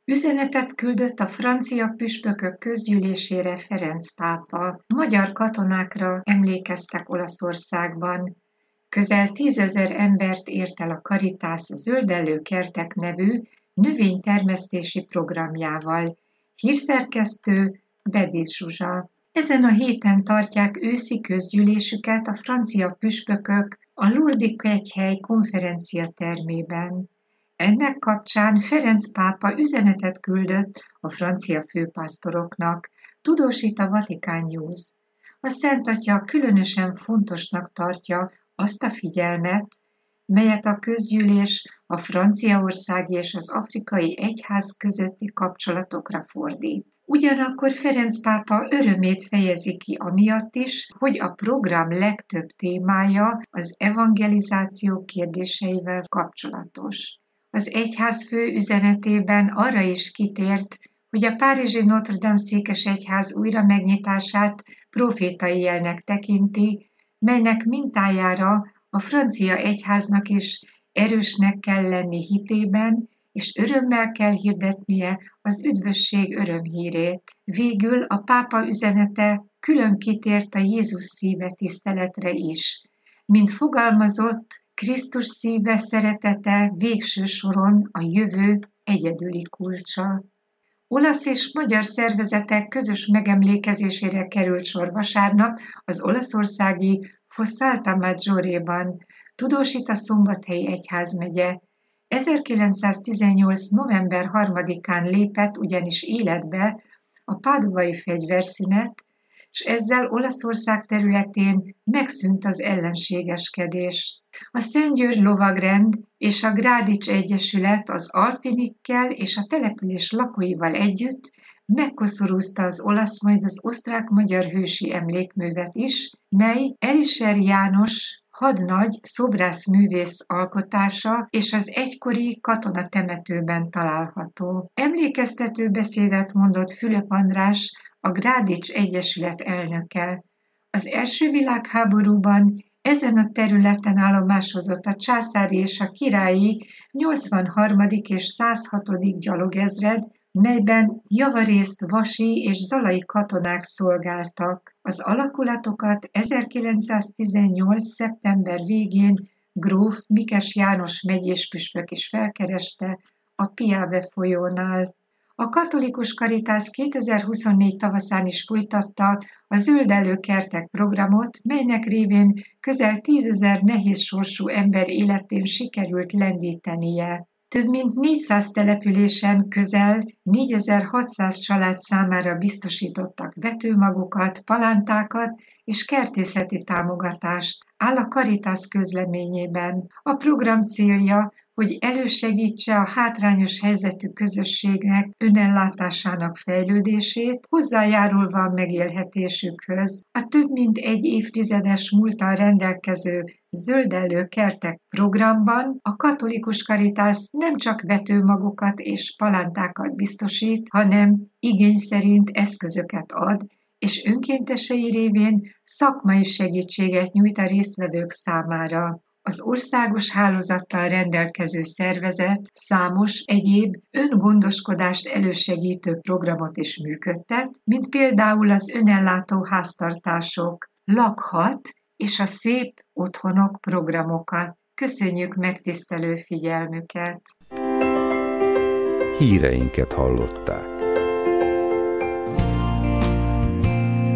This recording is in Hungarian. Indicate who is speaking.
Speaker 1: Üzenetet küldött a francia püspökök közgyűlésére Ferenc pápa. Magyar katonákra emlékeztek Olaszországban. Közel 10 000 embert ért el a Caritas Zöldellő kertek nevű növénytermesztési programjával. Hírszerkesztő Bedis Zsuzsa. Ezen a héten tartják őszi közgyűlésüket a francia püspökök a Lourdes kegyhely konferenciatermében. Ennek kapcsán Ferenc pápa üzenetet küldött a francia főpásztoroknak, tudósít a Vatican News. A Szent Atya különösen fontosnak tartja azt a figyelmet, melyet a közgyűlés a franciaországi és az afrikai egyház közötti kapcsolatokra fordít. Ugyanakkor Ferenc pápa örömét fejezi ki amiatt is, hogy a program legtöbb témája az evangelizáció kérdéseivel kapcsolatos. Az egyházfő üzenetében arra is kitért, hogy a párizsi Notre Dame székesegyház újra megnyitását profétai jelnek tekinti, melynek mintájára a francia egyháznak is erősnek kell lenni hitében, és örömmel kell hirdetnie az üdvösség örömhírét. Végül a pápa üzenete külön kitért a Jézus szíve tiszteletre is. Mint fogalmazott, Krisztus szíve szeretete végső soron a jövő egyedüli kulcsa. Olasz és magyar szervezetek közös megemlékezésére került sor vasárnap az olaszországi Fossalta Maggiore-ban, tudósít a Szombathelyi egyházmegye. 1918. november 3-án lépett ugyanis életbe a páduvai fegyverszünet, és ezzel Olaszország területén megszűnt az ellenségeskedés. A Szentgyőr Lovagrend és a Grádics Egyesület az alpinikkel és a település lakóival együtt megkoszorúzta az olasz, majd az osztrák-magyar hősi emlékművet is, mely Eliser János hadnagy szobrászművész alkotása és az egykori katonatemetőben található. Emlékeztető beszédet mondott Fülöp András, a Grádics Egyesület elnöke. Az első világháborúban ezen a területen állomásozott a császári és a királyi 83. és 106. gyalogezred, melyben javarészt vasi és zalai katonák szolgáltak. Az alakulatokat 1918. szeptember végén gróf Mikes János megyés püspök is felkereste a Piave folyónál. A katolikus Caritas 2024 tavaszán is folytatta a Zöldellő kertek programot, melynek révén közel 10 000 nehéz sorsú ember életén sikerült lendítenie. Több mint 400 településen közel 4600 család számára biztosítottak vetőmagokat, palántákat és kertészeti támogatást, áll a Caritas közleményében. A program célja, hogy elősegítse a hátrányos helyzetű közösségnek önellátásának fejlődését, hozzájárulva a megélhetésükhöz. A több mint egy évtizedes múlttal rendelkező Zöldellő kertek programban a katolikus Caritas nem csak vetőmagokat és palántákat biztosít, hanem igény szerint eszközöket ad, és önkéntesei révén szakmai segítséget nyújt a résztvevők számára. Az országos hálózattal rendelkező szervezet számos egyéb öngondoskodást elősegítő programot is működtet, mint például az önellátó háztartások, lakhat és a szép otthonok programokat. Köszönjük megtisztelő figyelmüket!
Speaker 2: Híreinket hallották.